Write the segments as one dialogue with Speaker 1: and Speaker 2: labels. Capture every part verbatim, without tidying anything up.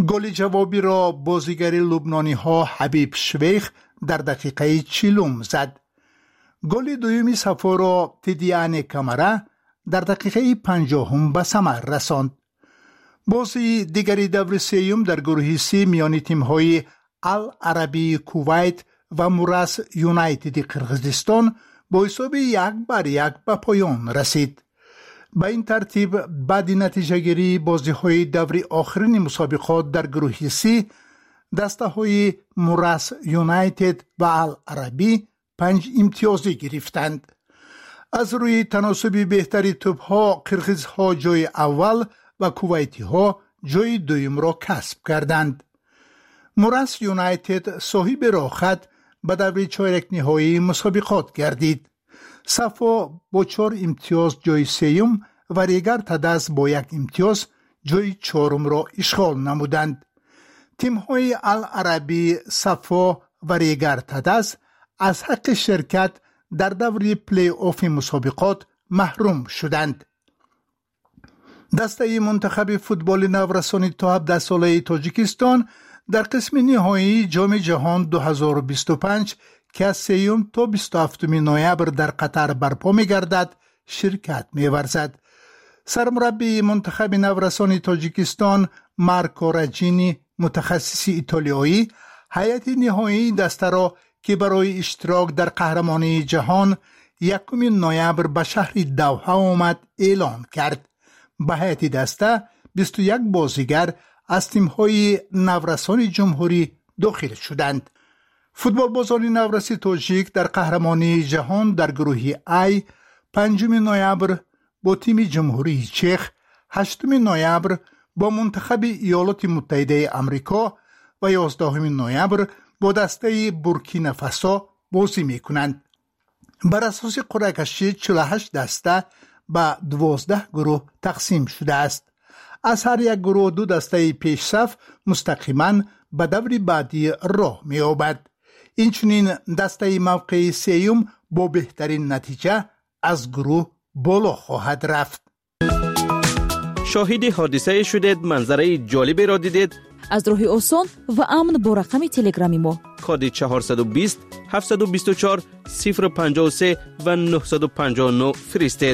Speaker 1: گل جوابی را بازیگر لبنانی ها حبیب شویخ در دقیقه چهلم زد. گل دومی صفا را تیدیان کمره در دقیقه پنجاهم به ثمر رساند. بازی دیگری دور سیوم در گروه سی میان تیم‌های العربی کویت و موراس یونایتد قرقیزستان با حساب یک بر یک به پایان رسید. به این ترتیب بعد نتیجه گیری بازی های دور آخرین مسابقات در گروه سی دسته های موراس یونایتد و العربی پنج امتیازی گرفتند. از روی تناسب بهتری توپ ها قرقیز ها جای اول و کویتی ها جای دویم را کسب کردند. موراس یونایتد صاحب راحت به دور چهارک نهایی مسابقات گردید. صفا با چهار امتیاز جای سیوم و ریگر تدز با یک امتیاز جای چهارم را اشغال نمودند. تیم های العربی، صفا و ریگر تدز از حق شرکت در دوره پلی آف مسابقات محروم شدند. دسته منتخب فوتبال نورسانی تا هفده ساله تاجیکستان در قسم نهایی جام جهان دو هزار و بیست و پنج که از سیوم تا بیست و هفتم نوامبر در قطر برپا می گردد شرکت می ورزد. سرمربی منتخب نورسانی تاجیکستان مارکو راجینی متخصص ایتالیایی هیئت نهایی دسته را که برای اشتراک در قهرمانی جهان یکم نوامبر به شهر دوحه آمد اعلان کرد. به هیئت دسته بیست و یک بازیگر از تیم‌های نورسان جمهوری داخل شدند. فوتبال بازان نورسی تاجیک در قهرمانی جهان در گروه ای پنجم نوامبر با تیم جمهوری چخ، هشتم نوامبر با منتخب ایالات متحده آمریکا و یازدهم نوامبر با دسته بورکینافاسو بازی می‌کنند. بر اساس قرعه کشی چهل و هشت دسته به دوازده گروه تقسیم شده است. از هر یک گروه دو دسته پیش صف مستقیما به دور بعدی راه می‌یابد. اینچنین دسته موقع سیوم با بهترین نتیجه از گروه بالا خواهد رفت.
Speaker 2: شاهد حادثه شدید، منظره جالبی را دیدید؟
Speaker 3: از راه آسان و امن با رقم تلگرامی ما
Speaker 2: کد چهارصد و بیست هفتصد و بیست و چهار صفر پنجاه و سه و نهصد و پنجاه و نه فرستید.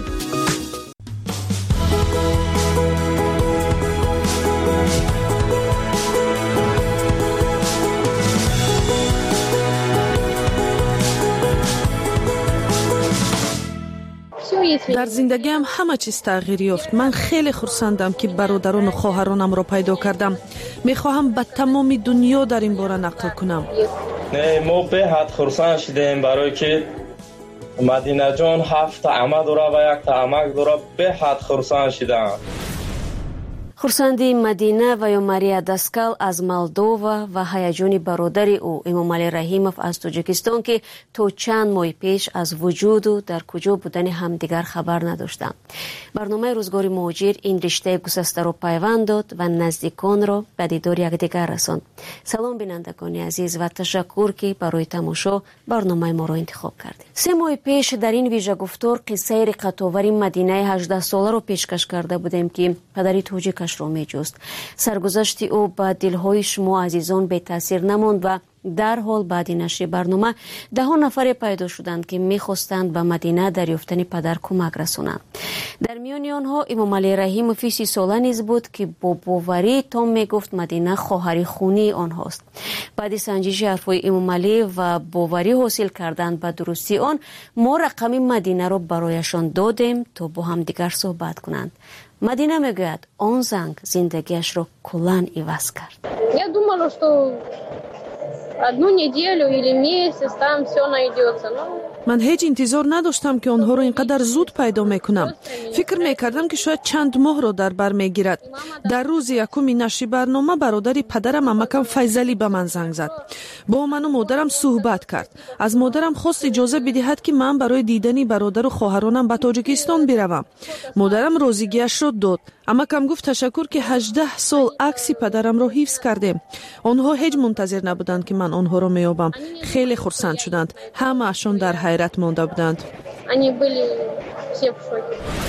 Speaker 4: در زندگیم همه چیز تغییر یافت. من خیلی خرسندم که برادران و خواهرانم را پیدا کردم. میخواهم به تمام دنیا در این باره نقل کنم.
Speaker 5: نه، ما به حد خرسند شدیم برای که مدینه جان هفت عمه داره و یک عمک داره. به حد خرسند شدم.
Speaker 6: خورسندی مدینه و یا ماریا داسکال از مالدووا و هیجان برادر او امامعلی رحیموف از تاجیکستان که تا چند ماه پیش از وجود و در کجا بودن همدیگر خبر نداشتند. برنامه روزگار مهاجر این رشته گسسته را پیوند داد و نزدیکان را به دیدار یکدیگر رساند. سلام بینندگان عزیز و تشکر که برای تماشا برنامه ما را انتخاب کردید. سه ماه پیش در این ویژه گفتار قصه رقت‌آور مدینه هجده ساله را پیشکش کرده بودیم که پدری تاجیک رو می جست. سرگذشت او با دلهای شما عزیزان به تاثیر نماند و در حال بعد نشر برنامه ده ها نفر پیدا شدند که می خواستند به مدینه دریافتن پدر کمک رسانند. در میان آنها امامعلی رحیموف سی ساله نیز بود که با باوری تام می گفت مدینه خواهر خونی آنهاست. بعد سنجش حرفهای امامعلی و باوری حاصل کردن به درستی آن، ما رقم مدینه را برایشان دادیم تا با هم دیگر صحبت کنند. مدینه میگوید آن زنگ زندگیش را کلاً عوض کرد.
Speaker 7: Я думала, что одну неделю или месяц там все найдется.
Speaker 4: من هیچ انتظار نداشتم که آنها را اینقدر زود پیدا میکنم. فکر میکردم که شاید چند ماه را در بر میگیرد. در روز یکم نشر برنامه برادری پدرم عمکم فیضلی به من زنگ زد. با من و مادرم صحبت کرد. از مادرم خواست اجازه بدهد که من برای دیدن برادر و خواهرانم به تاجیکستان بروم. مادرم راضیگیش را داد. عمکم گفت تشکر که هجده سال عکس پدرم را حفظ کردیم. آنها هیچ منتظر نبودند که من آنها را میابم. خیلی خرسند شدند. همه اشون در حیرت مانده بودند.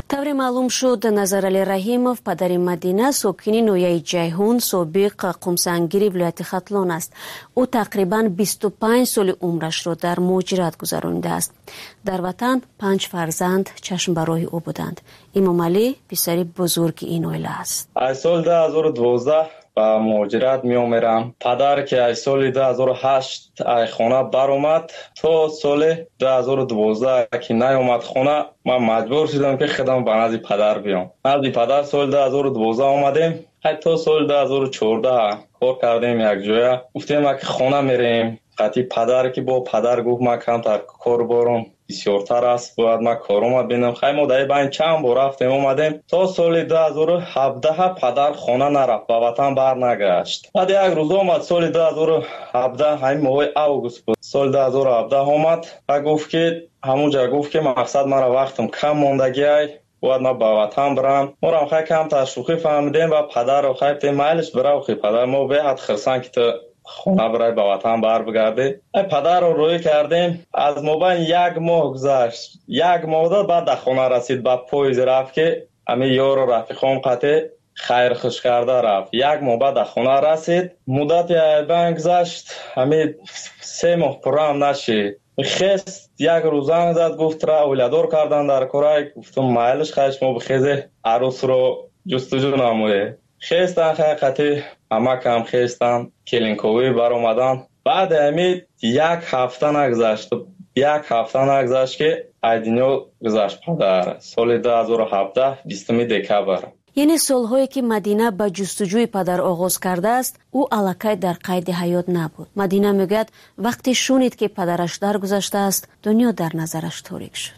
Speaker 6: тавре маълум шуд Назарали Раҳимов падари Мадина сокини ноҳияи Ҷайҳун собиқ қумсангири вилояти Хатлон аст. ӯ тақрибан бисту панҷ соли умрашро дар муҳоҷират гузаронидааст. дар ватан панҷ фарзанд чашмбарои ӯ буданд. Имомалӣ писари бузурги ин оила аст.
Speaker 5: аз соли ду ҳазору дувоздаҳ ба муҳоҷират меомерам. Падар ки аз соли ду ҳазору ҳашт аз хона баромад, то соли ду ҳазору дувоздаҳ ки наомад хона, ман маҷбур шудам ки худам ба назди падар биём. назди падар соли ду ҳазору дувоздаҳ омадем. ҳатто соли ду ҳазору чордаҳ кор кардем якҷоя. гуфтем ки хона мерем. қати падар ки бо падар гуфт ман камтар кор борам бисёртар аст, бояд ман корома бинам. хай мо дар байн чанд бор рафтем омадем. то соли ду ҳазору ҳабдаҳ падар хона нарафт, ба ватан барнагашт. баъд як рӯз омад соли ду ҳазору ҳабдаҳ, ҳамин моҳи август буд. соли ду ҳазору ҳабдаҳ омад ва гуфт ки ҳамунҷа гуфт ки мақсад мара вақтам кам мондагиай, бояд ман ба ватан барам. морам хай камтар шӯхӣ фаҳмидем ва падарро хай гуфтем майлиш бирав хи падар, мо беҳад хирсанд ки ту хона барай ба ватан барбигарди. ай падарро рӯӣ кардем. аз мобайн як моҳ гузашт. як моҳ дод баъд да хона расид, ба поиз рафт ки ҳамин ёру рафиқом қате хайрхуш карда рафт. як моҳ баъд да хона расид. муддати айбан гузашт. ҳамин се моҳ пуррам нашид. хест як рӯз занг зад, гуфт ра оиладор кардан дар корай. гуфтам майлиш хай шумо бихезе арӯсро ҷустуҷӯ намоед. хестан хай қати амакам хестан келинковӣ баромадан. баъди ҳамин як ҳафта нагузашт. як ҳафта нагузашт ки аз дунё гузашт падар. соли ду ҳазору ҳабдаҳ бистуми декабр.
Speaker 6: яъне солҳое ки Мадина ба ҷустуҷӯи падар оғоз кардааст, ӯ аллакай дар қайди ҳаёт набуд. Мадина мегӯяд вақте шунид ки падараш даргузаштааст, дунё дар назараш торик шуд.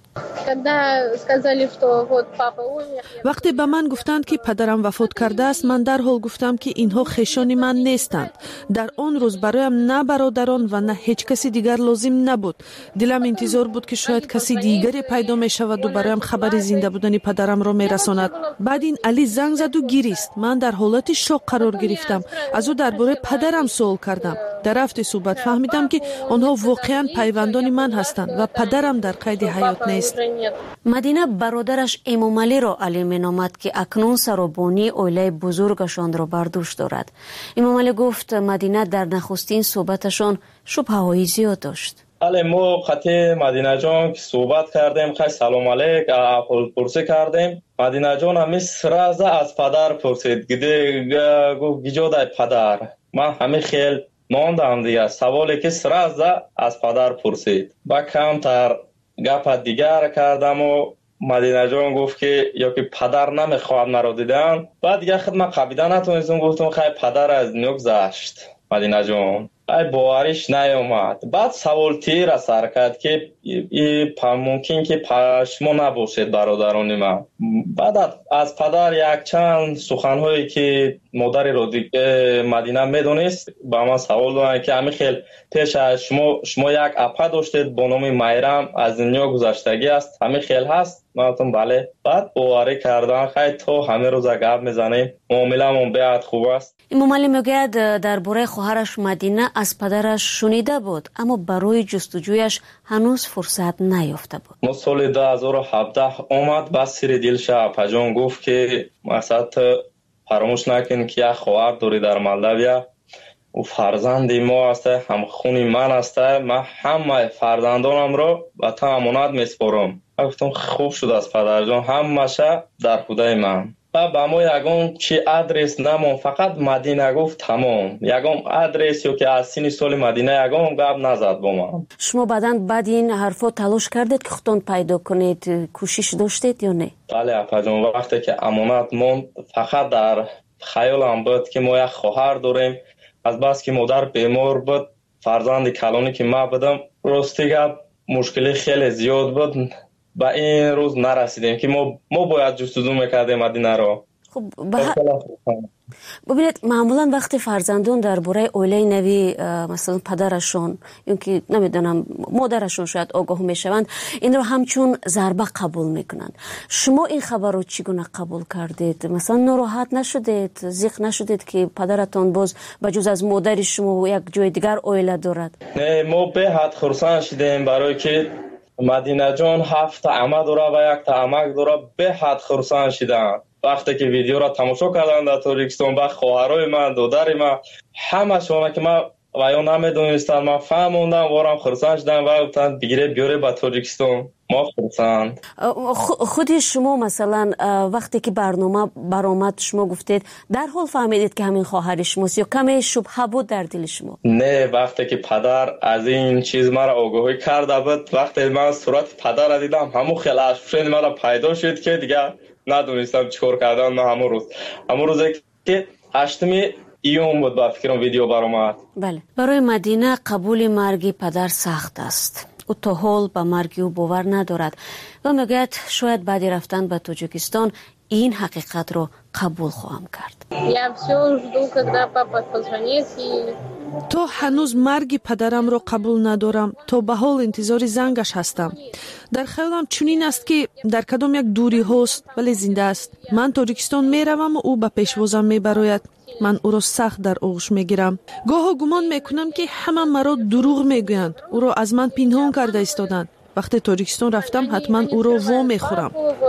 Speaker 4: вақте ба ман гуфтанд ки падарам вафот кардааст, ман дарҳол гуфтам ки инҳо хешони ман нестанд. дар он рӯз бароям на бародарон ва на ҳеҷ каси дигар лозим набуд. дилам интизор буд ки шояд каси дигаре пайдо мешаваду бароям хабари зинда будани падарамро мерасонад. баъд ин Али занг заду гирист. ман дар ҳолати шок қарор гирифтам. аз ӯ дар бораи падарам суол кардам. дар рафти суҳбат фаҳмидам ки онҳо воқеан пайвандони ман ҳастанд ва падарам дар қайди ҳаёт нест.
Speaker 6: Мадина бародараш Эмомалиро Али меномад ки акнун саробонии оилаи бузургашонро бар дӯш дорад. Эмомалӣ гуфт Мадина дар нахустин суҳбаташон шубҳаҳои зиёд дошт.
Speaker 5: бале мо қати Мадинаҷон ки суҳбат кардем, хай салом алейк аҳволпурсӣ кардем. Мадинаҷон ҳами сраза аз падар пурсид. гиде гуфт гиҷодай падар. ман ҳами хел мондам дига, саволе ки сраза аз падар пурсид. ба камтар гапа дигар кардаму Мадинаҷон гуфт ки ё ки падар намехоҳад маро дидан. баъд дига худ ман қабида натонистам, гуфтам хай падар аз дунё гузашт. Мадинаҷон ай бовариш наёмад. баъд савол тира сар кард ки мумкин ки шумо набошед бародарони ман. баъд аз падар якчанд суханҳое ки модари Мадина медонист ба ман савол доданд ки ҳамин хел пеш аз шумо шумо як апа доштед бо номи Майрам, аз дунё гузаштагӣ аст, ҳамин хел ҳаст? ман гуфтам бале. баъд боварӣ кардан хай то ҳамин рӯза гап мезанем, муомиламон беҳад хуб аст.
Speaker 6: Имомалӣ мегӯяд дар бораи хоҳараш Мадина аз падараш шунида буд, аммо барои ҷустуҷӯяш ҳанӯз фурсат наёфта буд.
Speaker 5: мо соли ду ҳазору ҳабдаҳ омад, ба сири дилша апаҷон гуфт ки масад фаромӯш накун ки як хоҳар дорӣ дар Молдавия. ӯ фарзанди мо аст, ҳамхуни ман аст. ман ҳамаи фарзандонамро ба ту амонат меспорам. ман гуфтам хуб шудааст падарҷон, ҳамаша дар худаи ман. ба ба мо ягон чи адрес намон, фақат Мадина гуфт тамом. ягон адрес ё ки аз сини соли Мадина ягон гап назад бо ман.
Speaker 6: шумо баъдан баъди ин ҳарфо талош кардед ки худтон пайдо кунед, кӯшиш доштед ё не?
Speaker 5: бале апаҷон, вақте ки амонат монд, фақат дар хаёлам буд ки мо як хоҳар дорем. азбаски модар бемор буд, фарзанди калоне ки ман будам, рости гап мушкили хеле зиёд буд. ба ин рӯз нарасидем ки мо мо бояд ҷустуҷӯ мекардем Мадинаро.
Speaker 6: хуб бубинед, маъмулан вақте фарзандон дар бораи оилаи нави масалан падарашон ё ки намедонам модарашон шояд огоҳ мешаванд, инро ҳамчун зарба қабул мекунанд. шумо ин хабарро чӣ гуна қабул кардед? масалан нороҳат нашудед, зиқ нашудед ки падаратон боз ба ҷуз аз модари шумо як ҷои дигар оила дорад?
Speaker 5: не, мо беҳад хурсанд шудем, барое ки مدینه جان هفت عمه داره و یک تا عمک داره، به حد خرسند شدن. وقتی که ویدیو را تماشا کردن در تاجیکستان با خواهرای من، دودر من، همه شونه که من و یا نمیدونستن، من فهموندم وارم خرسند شدن و گفتن بگیره بیاره به تاجیکستان. ما خرسند.
Speaker 6: خود شما مثلا وقتی که برنامه برآمد شما گفتید در حال فهمیدید که همین خواهر شماست یا کمی شبهه بود در دل شما؟
Speaker 5: نه، وقتی که پدر از این چیز مرا آگاهی کرده بود، وقتی من صورت پدر را دیدم همون خیلی اشفشن مرا پیدا شد که دیگه ندونستم چیکار کردن. من همون روز همون روزی که هشتمی ایون بود با فکرم ویدیو برآمد.
Speaker 6: بله، برای مدینه قبول مرگ پدر سخت است. او تا حال به مرگ او باور ندارد و میگوید شاید بعد رفتن به تاجیکستان این حقیقت رو قبول خواهم کرد.
Speaker 4: تو هنوز مرگ پدرم رو قبول ندارم، تو به حال انتظار زنگش هستم. در خیالم چنین است که در کدام یک دوری هست ولی زنده است. من تاجیکستان میروم و او به پیشوازم میبراید. من او را سخت در آغوش میگیرم. گاه گمان میکنم که همه مرا دروغ میگویند. او را از من پنهان کرده ایستادند. وقتی تاجیکستان رفتم حتما او را وا میخورم.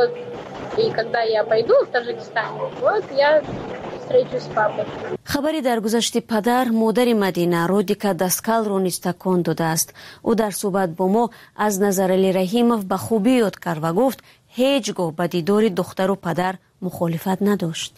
Speaker 6: خبری در گذشت پدر مادر مدینه رودیکا داسکال را نیز تکان داده است. او در صحبت با ما از نظر علی رحیموف به خوبی یاد کرد و گفت هیچگاه به دیدار دختر و پدر مخالفت نداشت.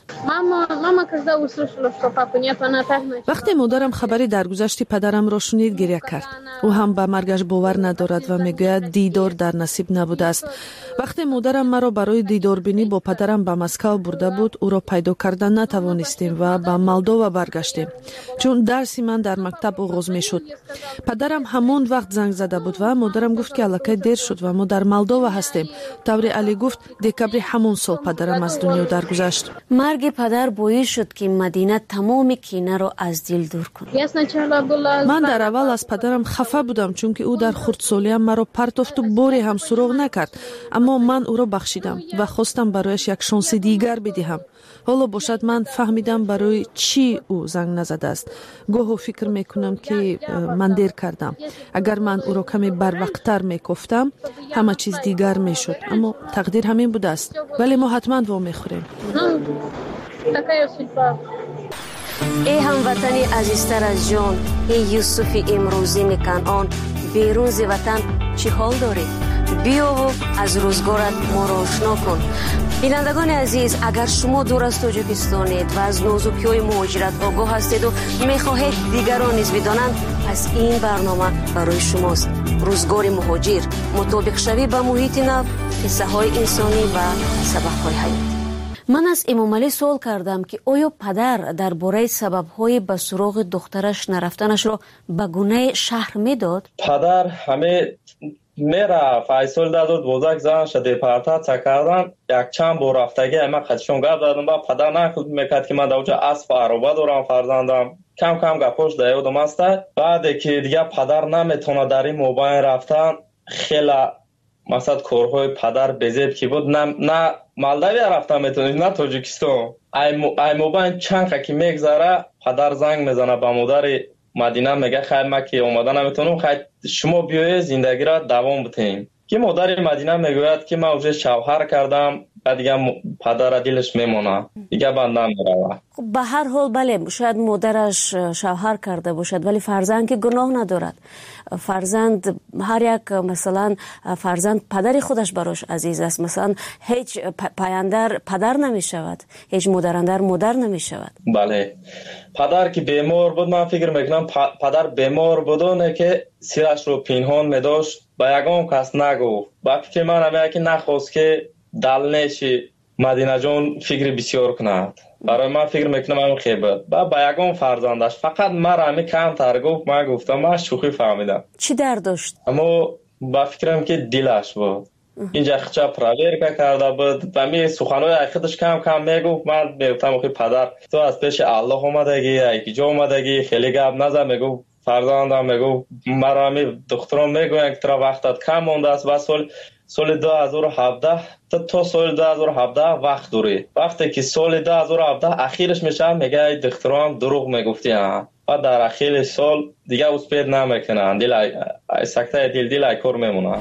Speaker 4: وقتی مادرم خبری درگذشت پدرم را شنید گریه کرد. او هم به مرگش باور ندارد و میگوید دیدار در نصیب نبوده است. وقتی مادرم مرا برای دیدار بینی با پدرم به مسکو برده بود، او را پیدا کردن نتوانستیم و به مالدووا برگشتیم، چون درسی من در مکتب آغاز میشد. پدرم همان وقت زنگ زده بود و مادرم گفت که الکی دیر شد و ما در مالدووا هستیم. طوری علی گفت دکبر همون سال پدرم از دنیا درگذشت.
Speaker 6: مرگ پدر باعث شد که مدینه تمام کینه را از دل دور کند.
Speaker 4: من در اول از پدرم خفه بودم چون که او در خردسالیم مرا پرتافت و باری هم سراغ نکرد، اما من او را بخشیدم و خواستم برایش یک شانس دیگر بدهم. حالا باشد من فهمیدم برای چی او زنگ نزده است. گاهی فکر میکنم که من دیر کردم. اگر من او را کمی بروقتر میگفتم همه چیز دیگر میشد، اما تقدیر همین بوده است. ولی ما حتما وا میخوریم.
Speaker 6: ای هموطنی عزیزتر از جان، ای یوسف امروزی کنعان، بیرون ز وطن چی حال داری؟ بیا و از روزگارت ما را آشنا کن. بینندگان عزیز، اگر شما دور از تاجیکستانید و از نازکی‌های مهاجرت آگاه هستید و میخواهید دیگران نیز بدانند، پس این برنامه برای شماست. روزگار مهاجر، مطابق شوی با محیط نو، قصه های انسانی و سبق های حیاتی. من از امام علی سوال کردم که آیا پدر درباره سبب‌های به سراغ دخترش نرفتنش را به گونه شهر میداد؟
Speaker 5: پدر همه میره فیصل داد بودک زن شده پرتات کردن، یک چند بار رفتگی اما خودشون گپ دادم با پدر نخود میکرد که من دوجا اسب عروبه دارم فرزندم. کم کم گپاش دیودم است. بعد که دیگه پدر نمیتونه در این موبایل رفتن، خیلی مثلا کارهای پدر بزیب که بود، نه نه مالداوی رفتن میتونی نه تاجیکستان. ای موبایل چند که میگذره پدر زنگ میزنه به مادر مدینه میگه خیر ما که اومدن نمیتونم، خیر شما بیاید زندگی را دوام بدین. که مادر مدینه میگوید که من اوج شوهر کردم و دیگه پدر دلش میمونه، دیگه بندم میره.
Speaker 6: به هر حال بله، شاید مادرش شوهر کرده باشد ولی فرزند که گناه ندارد. فرزند هر یک مثلا فرزند پدر خودش براش عزیز است. مثلا هیچ پایندر پدر نمی شود، هیچ مادرندر مادر نمی شود.
Speaker 5: بله، پدر که بیمار بود من فکر میکنم پدر بیمار بودونه که سیرش رو پنهان میداشت، با یگان کس نگفت. با فکر من همیه که نخواست که دل نشی مدینه جان فکر بسیار کند. برای من فکر میکنم همون خیبت با با یگان فرزندش فقط مرا همی کم تر گفت. من گفتم من شوخی فهمیدم.
Speaker 6: چی درد داشت؟
Speaker 5: اما با فکرم که دلش بود. اینجا خچا پراویر کرده بود و می سخنهای خودش کم کم میگفت. من میگفتم که پدر تو از پیش الله اومدگی، ایکی جا اومدگی، خیلی گپ نزن. میگفت فرزندم، میگفت مرا می دخترم میگوین که ترا وقتت کم مونده است و سال سال دو هزار و هفده تا تا سال دو هزار و هفده وقت دوری. وقتی که سال دو هزار و هفده اخیرش میشه میگه دخترم دروغ میگفتی ها، و در اخیر سال دیگه اسپید نمیکنن، دل سکته دل دل کار میمونه.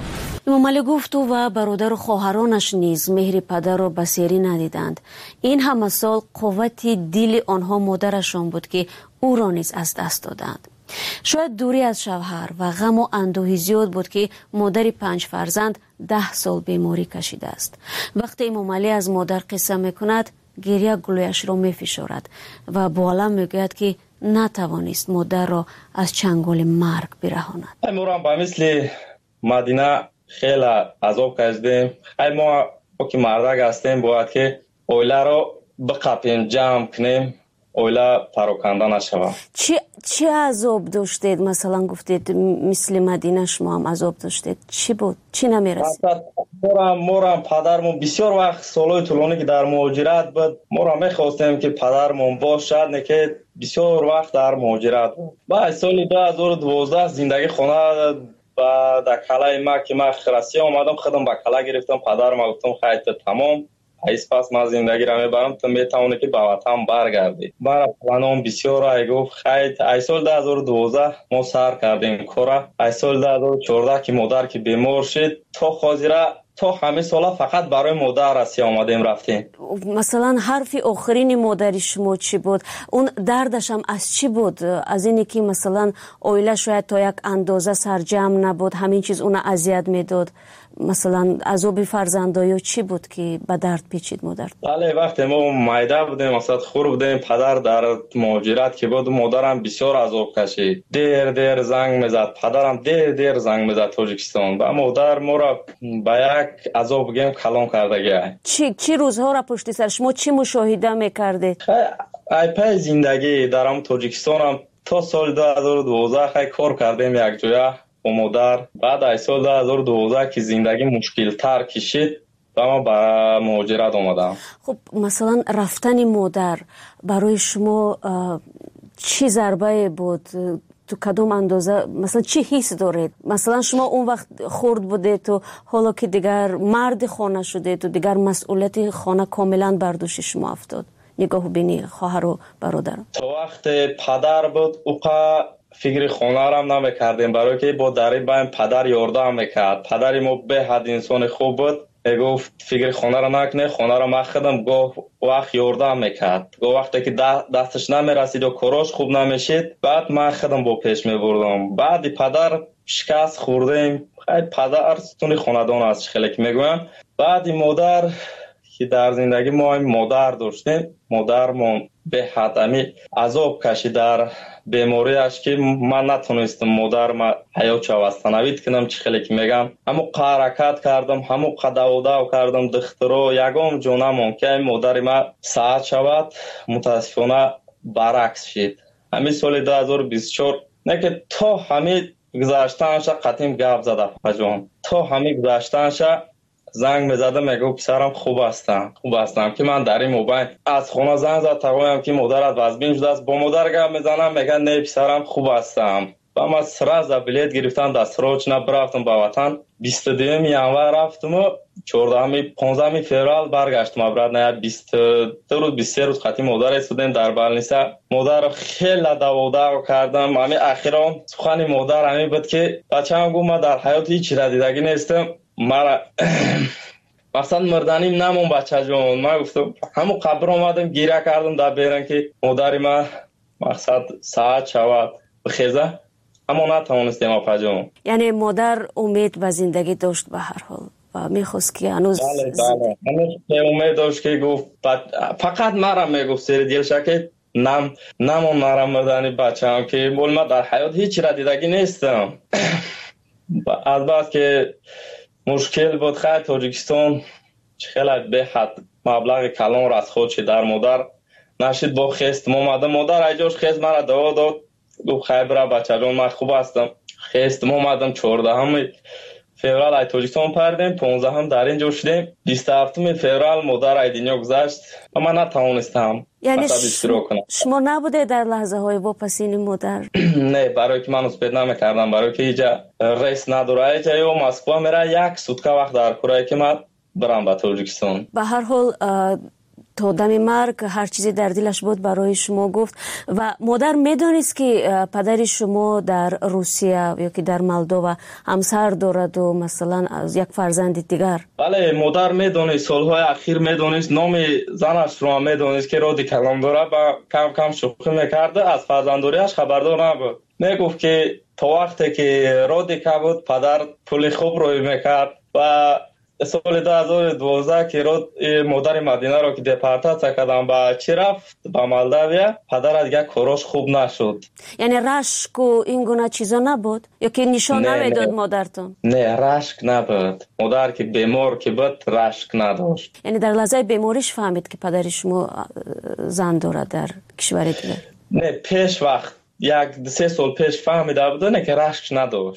Speaker 6: امامعلی گفت او و برادر و خواهرانش نیز مهر پدر را بسیاری ندیدند. این همه سال قوت دل آنها مادرشان بود که او را نیز از دست دادند. شاید دوری از شوهر و غم و اندوهی زیاد بود که مادر پنج فرزند ده سال بیماری کشیده است. وقتی امامعلی از مادر قصه میکند گریه گلویش را میفشارد و با الم میگوید که نتوانست مادر را از چنگال مرگ برهاند.
Speaker 5: ما با مثل مدینه خیلی عذاب کشیدیم. خیلی ما که مردک هستیم باید که اویله را بقپیم، جمع کنیم، اویله پراکنده نشود.
Speaker 6: چی چی عذاب داشتید؟ مثلا گفتید مثل مدینه شما هم عذاب داشتید. چی بود؟ چی نمیرسید؟
Speaker 5: مورم مورم پدرمون بسیار وقت سالهای طولانی که در مهاجرت بود، مورم میخواستیم که پدرمون باشد، نه که بسیار وقت در مهاجرت بود. بعد سال دو هزار و دوازده زندگی خانه با در کلای ما که من خرسی آمدم، خودم با کلا گرفتم، پدرم گفتم خیلی تمام ایس پس من زندگی را میبرم تو میتونی که به وطن برگردی. برای پلانم بسیار رای گفت خیلی. ای سال دو هزار و دوازده ما سر کردیم کارا. ای سال دو هزار و چهارده که مادر که بیمار شد، تا خاطره تا همه سالا فقط برای مادر رسی آمدیم رفتیم.
Speaker 6: مثلا حرف آخرین مادر شما چی بود؟ اون دردش هم از چی بود؟ از اینی که مثلا اویله شاید تا یک اندازه سرجم نبود، همین چیز اون اذیت میداد؟ مثلا عذاب فرزندایی چی بود که به درد پیچید مادر؟
Speaker 5: بله، وقتی ما مایده بودیم، مثلا خور بودیم، پدر در مهاجرت که بود، مادرم بسیار عذاب کشید. دیر دیر زنگ میزد، پدرم دیر دیر زنگ میزد تاجیکستان. و مادر ما را به یک عذاب گیم کلان کرده گیه. چی
Speaker 6: چی روزها را پشت سر شما چی مشاهده میکردید؟
Speaker 5: ای پای زندگی درم تاجیکستان هم تا سال دو هزار و دوازده خیلی کار کردیم یک جایه با مادر. بعد ای سال دو هزار و دوازده که زندگی مشکل تر کشید و ما به مهاجرت آمدم.
Speaker 6: خب مثلا رفتن مادر برای شما چی ضربه بود؟ تو کدوم اندازه مثلا چی حس دارید؟ مثلا شما اون وقت خرد بوده تو، حالا که دیگر مرد خانه شده تو، دیگر مسئولیت خانه کاملا بر دوش شما افتاد. نگاه بینی خواهر و برادر.
Speaker 5: تو وقت پدر بود اوقا فکر خانه را هم نمیکردیم، برای که با دری بایم پدر یاردم میکرد. پدری ما به حد انسان خوب بود، گفت فکر خانه را نکنه، خانه را مخدم گاه وقت یاردم میکرد. گاه وقتی که دستش نمیرسید و کاراش خوب نمیشید، بعد من خودم با پیش میبردم. بعد پدر شکست خوردیم. خیلی پدر ستون خاندان است خیلی که میگویم. بعد مادر که در زندگی ما مادر داشتیم، مادرمون به حد امی عذاب کشید در بیماریش که من نتونستم مادر ما حیات شوستنوید کنم. چی خیلی که میگم همو حرکت کردم، همو قدو دو کردم دخترو یگام جونمون که مادر ما ساعت شود. متاسفانه برعکس شد. همین سال دو هزار و بیست و چهار نه که تا همین گذاشتنش قطعیم گپ زده پجان، تا همین گذاشتنش زنگ میزده میگه پسرم خوب هستم خوب هستم که من در این موبایل از خونه زنگ زد تقویم که مادرت وزبین شده است. با مادر گپ میزنم میگه نه پسرم خوب هستم. و من سراز بلیت گرفتم دست روچ نبرفتم به وطن. بیست و دوم ینور رفتم و چهاردهم پانزدهم فوریه برگشتم ابرد. نه بیست و دو روز بیست و سه روز خاطی مادر استودیم در بالنیسا. مادر خیلی داودا کردم. همین اخیرا سخن مادر همین بود که بچه‌م گفت من در حیات هیچ چیز دیدگی نیستم، مرا مثلا مردنیم نمون بچه جون. من گفتم همون قبر آمدم گیره کردم در بیرن که مادری ما مقصد ساعت شود بخیزه، اما نتوانستیم اپا جون.
Speaker 6: یعنی مادر امید و زندگی داشت به هر حال و میخواست که هنوز
Speaker 5: بله بله هنوز امید داشت که گفت فقط مرا میگفت سر دیل شکل نم نمون مرا مردنی بچه هم که بول من در حیات هیچ را دیدگی نیستم. از بعد که مشکل بود خیلی تاجیکستان خیلی به حد مبلغ کلان را از خودش در مادر نشید. با خست مامده مادر ایجاش خست مرا دوا داد، گفت خیلی برا بچه جان من خوب هستم. خست مامدم چهاردهم فوریه ای تاجیکستان پردیم، پانزدهم در اینجا شدیم. بیست و هفتم فوریه مادر ای دنیا گذشت و من نتوانستم.
Speaker 6: یعنی شما نبوده در لحظه های واپسین مادر؟
Speaker 5: نه، برای که من اسپید نمیکردم، برای که اینجا ریس نداره. اینجا و مسکو میره یک سوتکا وقت در کره که من برم به تاجیکستان.
Speaker 6: به هر حال تا دم مرگ هر چیزی در دلش بود برای شما گفت. و مادر میدونست که پدر شما در روسیه یا که در مولدووا همسر دارد و مثلا از یک فرزند دیگر؟
Speaker 5: بله مادر میدونست، سالهای اخیر میدونست، نام زنش رو میدونست که رادی کلام داره و کم کم شوخی میکرده، از فرزنداریش خبردار نبود. میگفت که تا وقتی که رادی که بود پدر پول خوب روی میکرد و سال دو هزار و دوازده که راد مادر مدینه رو که دپارتاسیا کردن با چی رفت با مولداویا، پدر دیگه کاراش خوب نشد.
Speaker 6: یعنی رشک و این گونه چیزا نبود یا که نشان نمیداد مادرتون؟
Speaker 5: نه رشک نبود، مادر که بیمار که بود رشک نداشت.
Speaker 6: یعنی در لحظه بیماریش فهمید که پدر شما زن داره در کشور دیگه؟
Speaker 5: نه پیش وقت یک سه سال پیش فهمیده بود نه که رشک نداشت.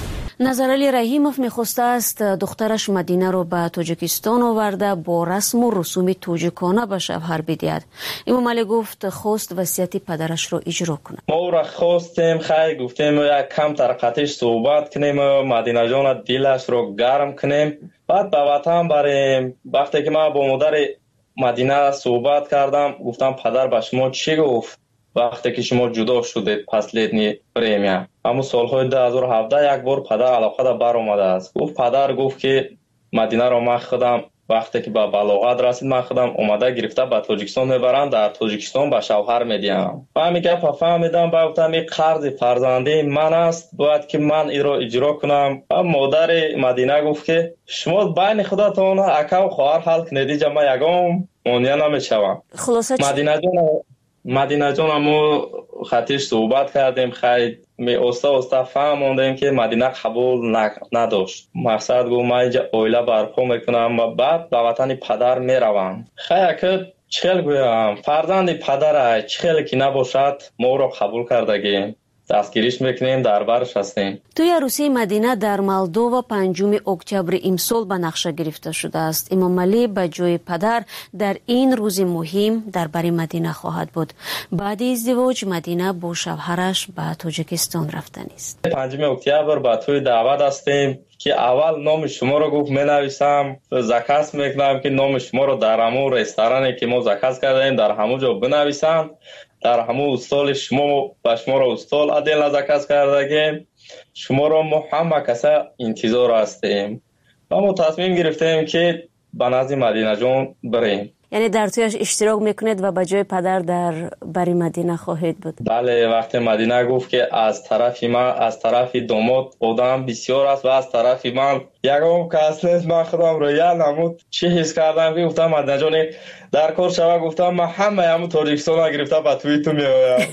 Speaker 6: نظرعلی رحیموف میخواسته است دخترش مدینه رو به تاجیکستان آورده با رسم و رسوم تاجیکانه به شوهر بدهد. امام علی گفت خواست وصیت پدرش رو اجرا کنه.
Speaker 5: ما را خواستیم خیلی گفتیم یک کم ترقتش صحبت کنیم، مدینه جان دلش رو گرم کنیم، بعد به وطن بریم. وقتی که من با مادر مدینه صحبت کردم گفتم پدر به شما چی گفت وقتی که شما جدا شدید پس لیدنی پریمیا؟ اما سالهای دو هزار و هفده یک بار پدر علاقه دا بر آمده است. گفت پدر گفت که مدینه رو من خودم وقتی که به بلاغت رسید من خودم اومده گرفته به تاجیکستان میبرم، در تاجیکستان به شوهر میدیم. و همین گپ فهمیدم با گفتم این قرض فرزندی من است باید که من این رو اجرا کنم. و مادر مدینه گفت که شما بین خودتون اکا و خواهر حل کنید، جمع یگام مانیه نمیشوم.
Speaker 6: خلاصه
Speaker 5: مدینه جان مدینه جان ما خطیش صحبت کردیم، خیلی می استا استا فهموندیم که مدینه قبول نداشت. مقصد گفت من اینجا اویله برپا میکنم و بعد به وطن پدر میروم. خیلی که چخیل گویم فرزند پدر چخیل که نباشد ما رو قبول کردگیم، دستگیریش میکنیم، در برش هستیم.
Speaker 6: توی عروسی مدینه در مولدووا پنجم اکتبر امسال به نقشه گرفته شده است. امام علی به جای پدر در این روز مهم در بر مدینه خواهد بود. بعد ازدواج مدینه با شوهرش به تاجیکستان رفتن است.
Speaker 5: پنجم اکتبر به توی دعوت هستیم که اول نام شما رو گفت می نویسم، زکس میکنم که نام شما رو در همون رستورانی که ما زکس کردیم در همون جا بنویسم، در همون استال شما و شما را استال عدل نزکست کردگیم، شما را ما همه کسا انتظار هستیم و ما تصمیم گرفتیم که به نزد مدینه جان بریم.
Speaker 6: یعنی در تویش اشتراک میکنید و به جای پدر در بری مدینه خواهید بود؟
Speaker 5: بله. وقتی مدینه گفت که از طرف من از طرف داماد آدم بسیار است و از طرف من یکم کس نیست، من خودم رو یا نمود چی حس کردم که گفتم مدینه جان در کار شوه، گفتم من همه همون تاجیکستان گرفته به توی تو میآیم.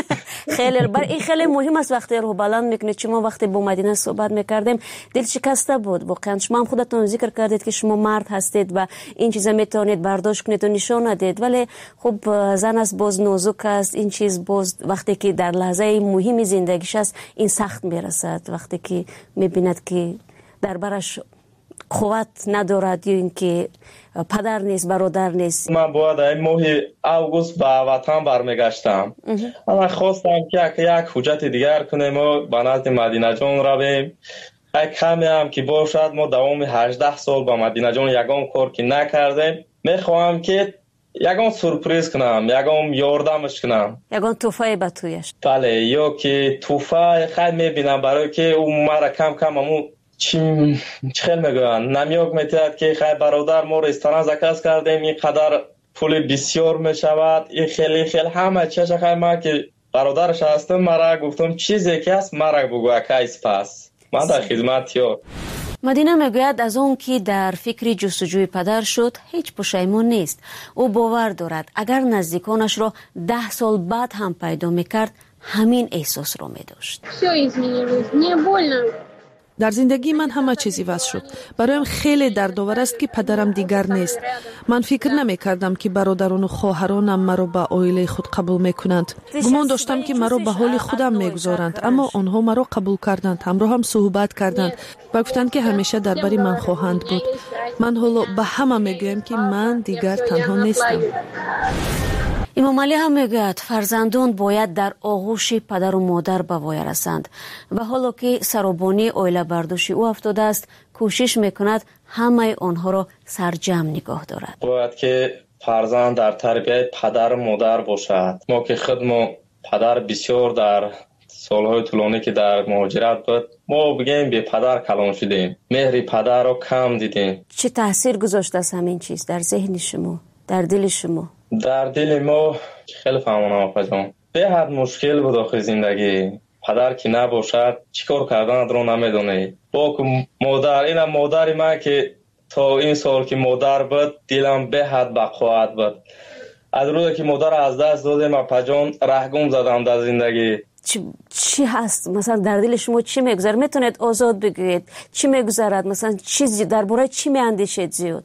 Speaker 6: خیلی بر این خیلی مهم است وقتی رو بلند میکنید. شما وقتی با مدینه صحبت میکردیم دل شکسته بود واقعا. شما هم خودتون ذکر کردید که شما مرد هستید و این چیزا میتونید برداشت کنید و نشون ندید، ولی خب زن است باز نازک است، این چیز باز وقتی که در لحظه مهم زندگیش است این سخت میرسد، وقتی که میبیند که در برش قوت ندارد یا اینکه پدر نیست برادر نیست.
Speaker 5: من باید این ماه اوگوست به وطن برمیگشتم. اما خواستم که یک حجت دیگر کنیم و به نزد مدینه جان رویم. یک کمی هم که باشد ما دوام هجده سال با مدینه جان یگام کار که نکردیم، میخواهم که یگام سورپریز کنم، یگام یاردمش کنم،
Speaker 6: یگام توفای به تویش.
Speaker 5: بله، یا که توفای خیلی میبینم برای که اون مرا کم کم همون چی خیلی میگوین نمیاک میتید که خیلی برادر ما رستوران زکست کردیم این قدر پول بسیار میشود، این خیلی خیلی همه چیز خیلی ما که برادرش هستم مرا گفتم چیزی که هست مرا بگو اکایس پس من در خدمت یا.
Speaker 6: مدینه میگوید از اون که در فکر جستجوی پدر شد هیچ پشیمون نیست. او باور دارد اگر نزدیکانش را ده سال بعد هم پیدا میکرد همین احساس رو میداشت.
Speaker 4: در زندگی من همه چیزی واسه شد. برایم خیلی دردآور است که پدرم دیگر نیست. من فکر نمی کردم که برادران و خواهرانم مرا به عائله خود قبول میکنند. گمان داشتم که مرا به حال خودم میگذارند، اما آنها مرا قبول کردند، همراه هم صحبت کردند و گفتند که همیشه درباره من خواهند بود. من حالا به همه میگویم که من دیگر تنها نیستم.
Speaker 6: امام علی هم میگوید فرزندان باید در آغوش پدر و مادر به وای رسند و حالا که سرابانی عائله برداشت او افتاده است کوشش میکند همه آنها را سرجم نگاه دارد.
Speaker 5: باید که فرزند در تربیت پدر و مادر باشد. ما که خودمون پدر بسیار در سالهای طولانی که در مهاجرت بود، ما بگیم به پدر کلان شدیم، مهر پدر رو کم دیدیم.
Speaker 6: چه تاثیر گذاشته از همین چیز در ذهن شما، در دل شما؟
Speaker 5: در دل ما خیلی فهمانم آقا جان، به حد مشکل بود آخر زندگی. پدر که نباشد چیکار کردن رو نمیدونه. با که مادر، اینم مادر من که تا این سال که مادر بود دلم به حد بقوت بود. از روزی که مادر از دست دادم اپا جان رهگم زدم در زندگی.
Speaker 6: چی, چی هست مثلا در دل شما چی میگذره؟ میتونید آزاد بگویید چی میگذرد؟ مثلا چیزی درباره چی میاندیشید زیاد؟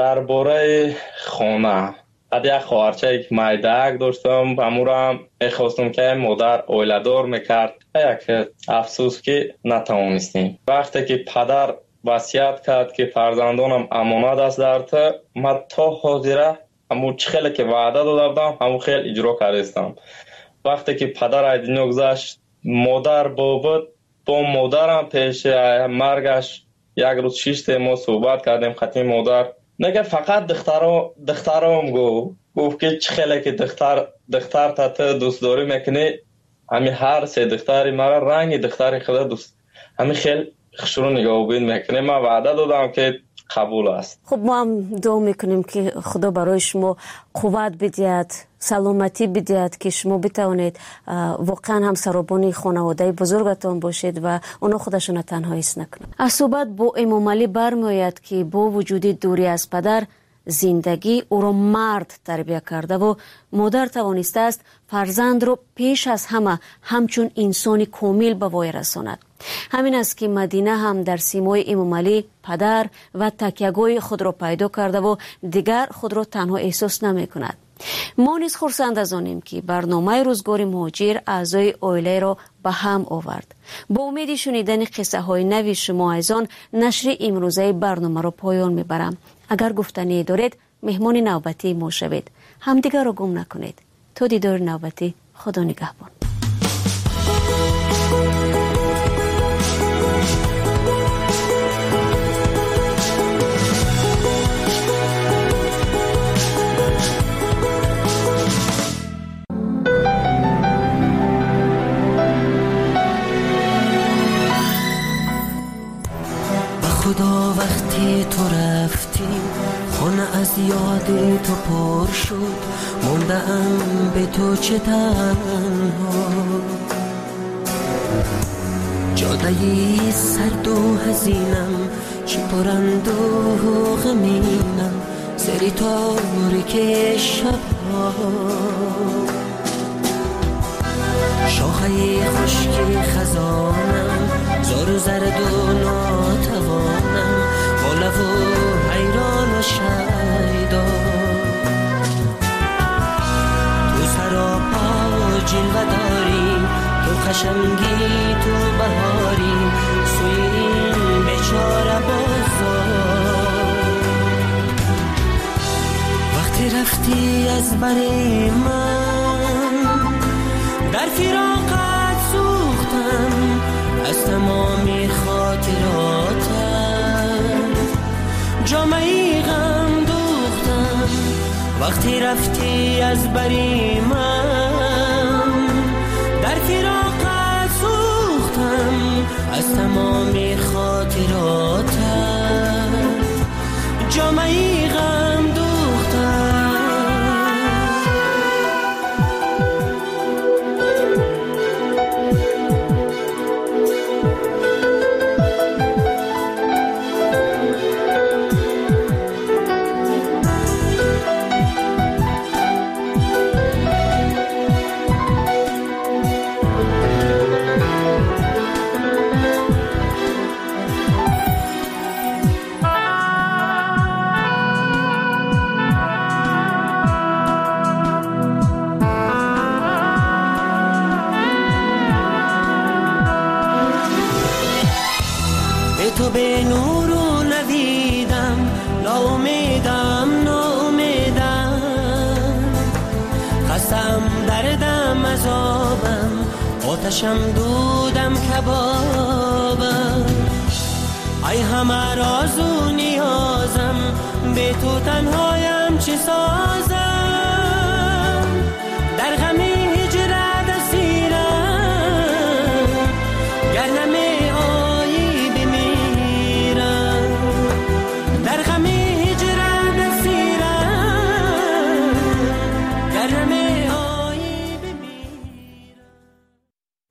Speaker 6: درباره
Speaker 5: خانه. از یک خواهرچه که مایدک داشتم، امورم میخواستم که مادر اویلدار میکرد. یک افسوس که نتوانستیم. وقتی که پدر وصیت کرد که فرزندانم امانت است در تو، من تا حاضره همون خیلی که وعده داده بودم همون خیلی اجرا کردم. وقتی که پدر از دنیا گذشت، مادر بابت با مادرم پیش مرگش یک روز شش ما صحبت کردیم. خطی مادر نگه فقط دخترام دخترام گو گفت که چه خیلی که دختر دختر تا تو دوست داری میکنی، همین هر سه دختری مرا رنگ دختری خدا دوست، همین خیلی خشرو نگاه بین میکنه. من وعده دادم که قبول است.
Speaker 6: خب ما هم دعا میکنیم که خدا برای شما قوت بدهد، سلامتی بدهد که شما بتوانید واقعا هم سرابانی خانواده بزرگتان باشید و اونا خودشون تنها حس نکنند. از صحبت با امام علی برمیآید که با وجود دوری از پدر، زندگی او را مرد تربیت کرده و مادر توانسته است فرزند را پیش از همه همچون انسانی کامل به وای رساند. همین است که مدینه هم در سیمای امام علی پدر و تکیه‌گاه خود را پیدا کرده و دیگر خود را تنها احساس نمی کند. ما نیز خرسند از آنیم که برنامه روزگار مهاجر اعضای عائله را به هم آورد. با امید شنیدن قصه های نوی شما ایزان نشر امروزه برنامه را پایان میبرم. اگر گفتنی دارید مهمان نوبتی ما شوید. همدیگر را گم نکنید. تا دیدار نوبتی، خدا نگهبان.
Speaker 8: خدا وقتی تو رفتی خانه از یاد تو پر شد، موندم به تو چه تنها، جادهی سرد و حزینم چه پرند و غمینم، سری تاریک شبها، شاخه خشک خزانم زار و زرد و ناتوانم، والا و حیران و شیدا، تو سراپا جلوه داری، تو خشمگی تو بهاری، سوی این بیچاره بازار، وقتی رفتی از بر من در فراقت سوختم، از تمامی خاطراتت جامعی غم دوختم، وقتی رفتی از بری من در فراقت سوختم، از تمامی خاطراتت جامعی غم دوختم. تو به نور و ندیدم، ناامیدم ناامیدم، خستم دردم عذابم، آتشم دودم کبابم، ای همه راز و نیازم، به تو تنهایم چه ساز